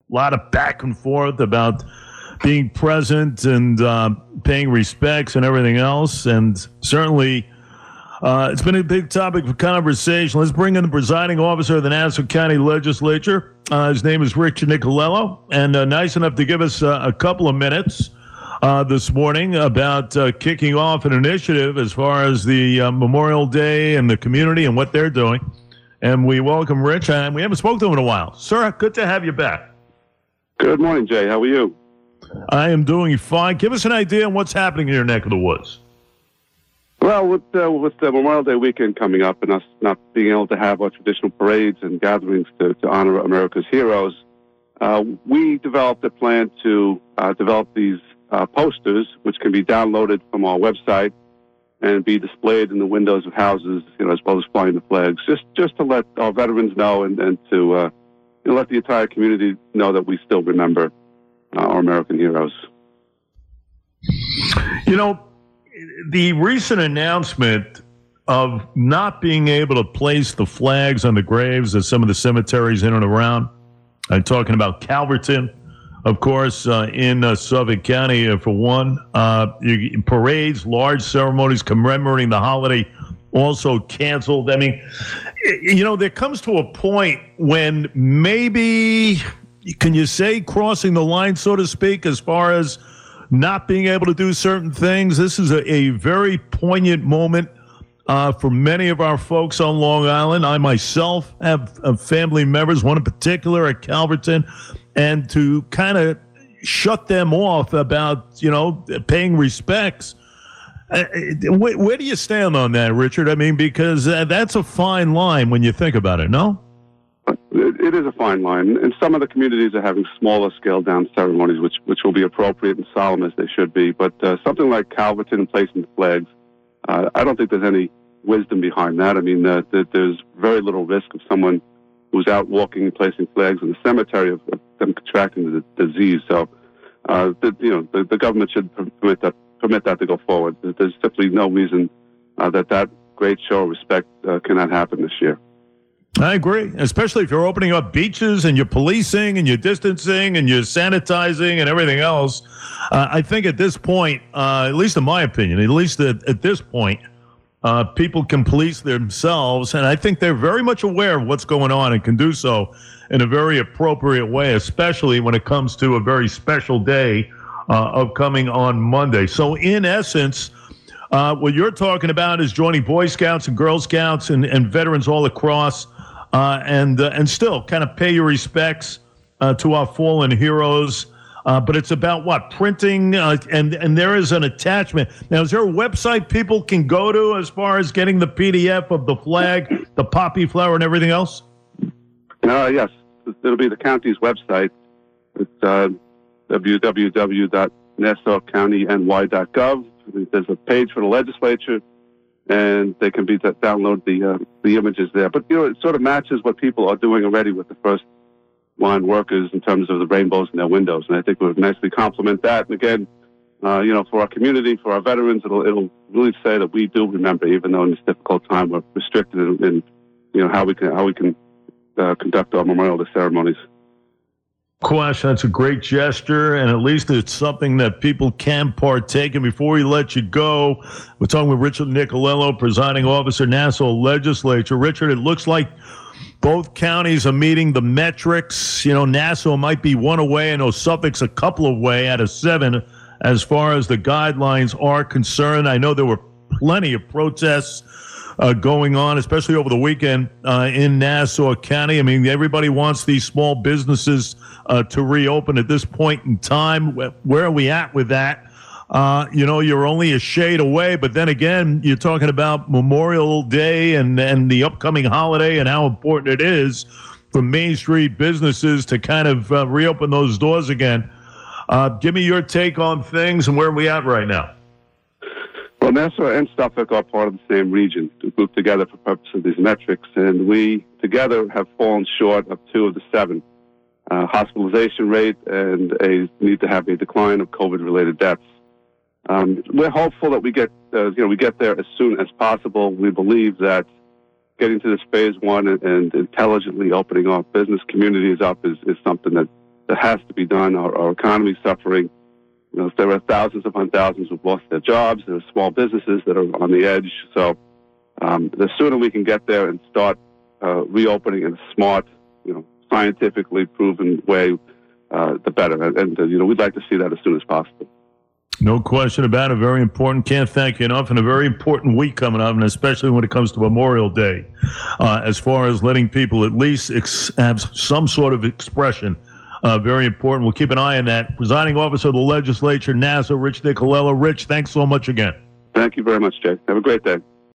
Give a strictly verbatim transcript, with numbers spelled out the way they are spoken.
A lot of back and forth about being present and uh, paying respects and everything else. And certainly uh, it's been a big topic of conversation. Let's bring in the presiding officer of the Nassau County Legislature. Uh, his name is Richard Nicolello, and uh, nice enough to give us uh, a couple of minutes uh, this morning about uh, kicking off an initiative as far as the uh, Memorial Day and the community and what they're doing. And we welcome Rich, and we haven't spoken to him in a while. Sir, good to have you back. Good morning, Jay. How are you? I am doing fine. Give us an idea on what's happening in your neck of the woods. Well, with, uh, with the Memorial Day weekend coming up and us not being able to have our traditional parades and gatherings to, to honor America's heroes, uh, we developed a plan to uh, develop these uh, posters, which can be downloaded from our website and be displayed in the windows of houses, you know, as well as flying the flags, just just to let our veterans know and, and to uh, you know, let the entire community know that we still remember uh, our American heroes. You know, the recent announcement of not being able to place the flags on the graves of some of the cemeteries in and around, I'm talking about Calverton, of course, uh, in uh, Suffolk County, uh, for one. Uh, you, parades, large ceremonies commemorating the holiday also canceled. I mean, you know, there comes to a point when maybe, can you say crossing the line, so to speak, as far as not being able to do certain things? This is a, a very poignant moment uh, for many of our folks on Long Island. I myself have uh, family members, one in particular at Calverton, and to kind of shut them off about, you know, paying respects. Uh, where, where do you stand on that, Richard? I mean, because uh, that's a fine line when you think about it, no? It is a fine line, and some of the communities are having smaller scaled-down ceremonies, which which will be appropriate and solemn as they should be. But uh, something like Calverton and placing the flags, uh, I don't think there's any wisdom behind that. I mean, uh, there's very little risk of someone who's out walking and placing flags in the cemetery of, of them contracting the disease. So, uh, the, you know, the, the government should permit that permit that to go forward. There's simply no reason uh, that that great show of respect uh, cannot happen this year. I agree, especially if you're opening up beaches and you're policing and you're distancing and you're sanitizing and everything else. Uh, I think at this point, uh, at least in my opinion, at least at, at this point, uh, people can police themselves. And I think they're very much aware of what's going on and can do so in a very appropriate way, especially when it comes to a very special day uh, upcoming on Monday. So in essence, uh, what you're talking about is joining Boy Scouts and Girl Scouts and, and veterans all across. Uh, and uh, and still kind of pay your respects uh, to our fallen heroes. Uh, but it's about what? Printing, uh, and, and there is an attachment. Now, is there a website people can go to as far as getting the P D F of the flag, the poppy flower, and everything else? Uh, yes. It'll be the county's website. It's uh, w w w dot nassau county n y dot gov. There's a page for the legislature, and they can be to download the uh, the images there. But, you know, it sort of matches what people are doing already with the first line workers in terms of the rainbows in their windows. And I think we'll nicely complement that. And again, uh, you know, for our community, for our veterans, it'll it'll really say that we do remember, even though in this difficult time we're restricted in, in you know, how we can how we can uh, conduct our Memorial Day ceremonies. Gosh, that's a great gesture, and at least it's something that people can partake in. Before we let you go, we're talking with Richard Nicolello, presiding officer, Nassau Legislature. Richard, it looks like both counties are meeting the metrics. You know, Nassau might be one away. I know Suffolk's a couple away out of seven as far as the guidelines are concerned. I know there were plenty of protests Uh, going on, especially over the weekend uh, in Nassau County. I mean, everybody wants these small businesses uh, to reopen at this point in time. Where are we at with that? Uh, you know, you're only a shade away, but then again, you're talking about Memorial Day and, and the upcoming holiday and how important it is for Main Street businesses to kind of uh, reopen those doors again. Uh, give me your take on things and where are we at right now? Well, Nassau and Suffolk are part of the same region, grouped together for purpose of these metrics, and we together have fallen short of two of the seven. Uh, hospitalization rate and a need to have a decline of COVID-related deaths. Um, we're hopeful that we get, uh, you know, we get there as soon as possible. We believe that getting to this phase one and, and intelligently opening our business communities up is, is something that that has to be done. Our, our economy is suffering. You know, there are thousands upon thousands who've lost their jobs. There are small businesses that are on the edge. So um, the sooner we can get there and start uh, reopening in a smart, you know, scientifically proven way, uh, the better. And, and uh, you know, we'd like to see that as soon as possible. No question about it. Very important. Can't thank you enough. And a very important week coming up, and especially when it comes to Memorial Day, uh, as far as letting people at least ex- have some sort of expression. Uh, very important. We'll keep an eye on that. Presiding Officer of the Legislature, Nassau, Rich Nicolella. Rich, thanks so much again. Thank you very much, Jay. Have a great day.